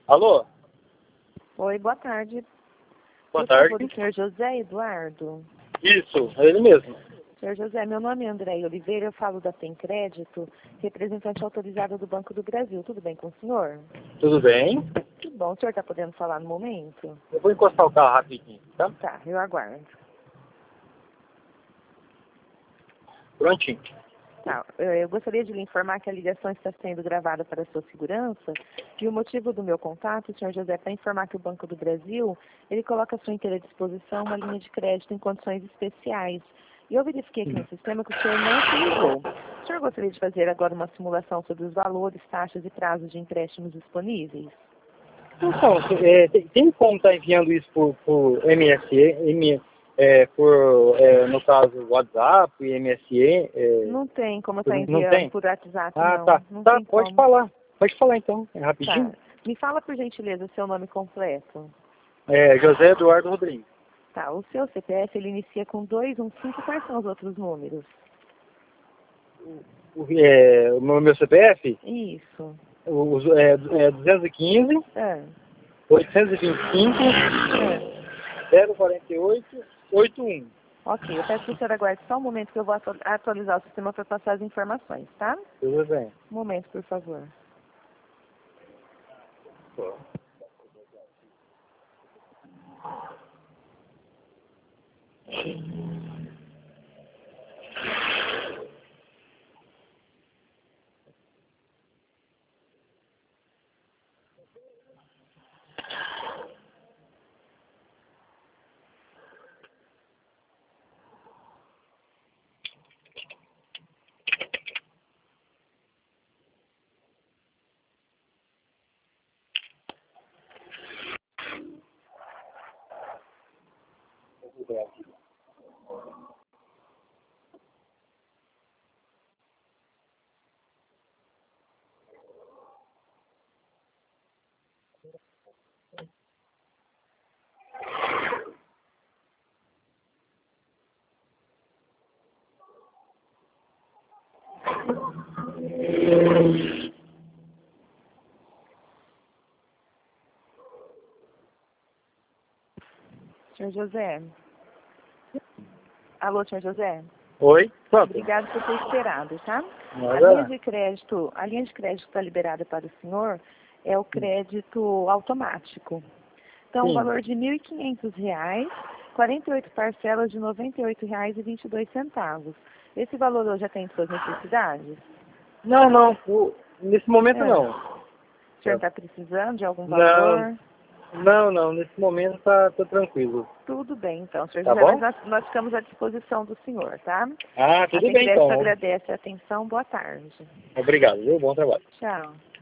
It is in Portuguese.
Alô? Oi, boa tarde. Boa Por favor, tarde. o senhor José Eduardo. Isso, é ele mesmo. Senhor José, meu nome é André Oliveira, eu falo da Tem Crédito, representante autorizado do Banco do Brasil. Tudo bem com o senhor? Tudo bem? Que bom, o senhor está podendo falar no momento? Eu vou encostar o carro rapidinho, tá? Tá, eu aguardo. Prontinho. Tá, eu gostaria de lhe informar que a ligação está sendo gravada para a sua segurança e o motivo do meu contato, senhor José, é para informar que o Banco do Brasil, ele coloca à sua inteira disposição uma linha de crédito em condições especiais. E eu verifiquei aqui no sistema que o senhor não utilizou. O senhor gostaria de fazer agora uma simulação sobre os valores, taxas e prazos de empréstimos disponíveis? Então, tem como estar enviando isso por MSE, no caso, WhatsApp, MSE? Não tem como estar Não enviando tem? por WhatsApp, Ah, não. tá. Não Tá, tem pode como. falar. Pode falar então, é Tá. rapidinho. Me fala, por gentileza, o seu nome completo. José Eduardo Rodrigues. Tá, o seu CPF, ele inicia com 215, quais são os outros números? O meu CPF? Isso. 215, É. 825, É. 048, 81. Ok, eu peço que o senhor aguarde só um momento que eu vou atualizar o sistema para passar as informações, tá? Tudo bem. Um momento, por favor. Senhor José. Alô, senhor José? Oi? Pronto. Obrigado por ter esperado, tá? A Nada. linha de crédito que está liberada para o senhor é o crédito automático. Então, o Sim. valor de R$ 1.500, 48 parcelas de R$ 98,22. Esse valor hoje atende suas necessidades? Não. Nesse momento É. não. O senhor está precisando de algum Não, valor? não. Nesse momento tá tranquilo. Tudo bem, então, senhor Tá José, mas bom? nós ficamos à disposição do senhor, tá? Ah, A tudo Tem bem Crédito então. agradece a atenção. Boa tarde. Obrigado, viu? Bom trabalho. Tchau.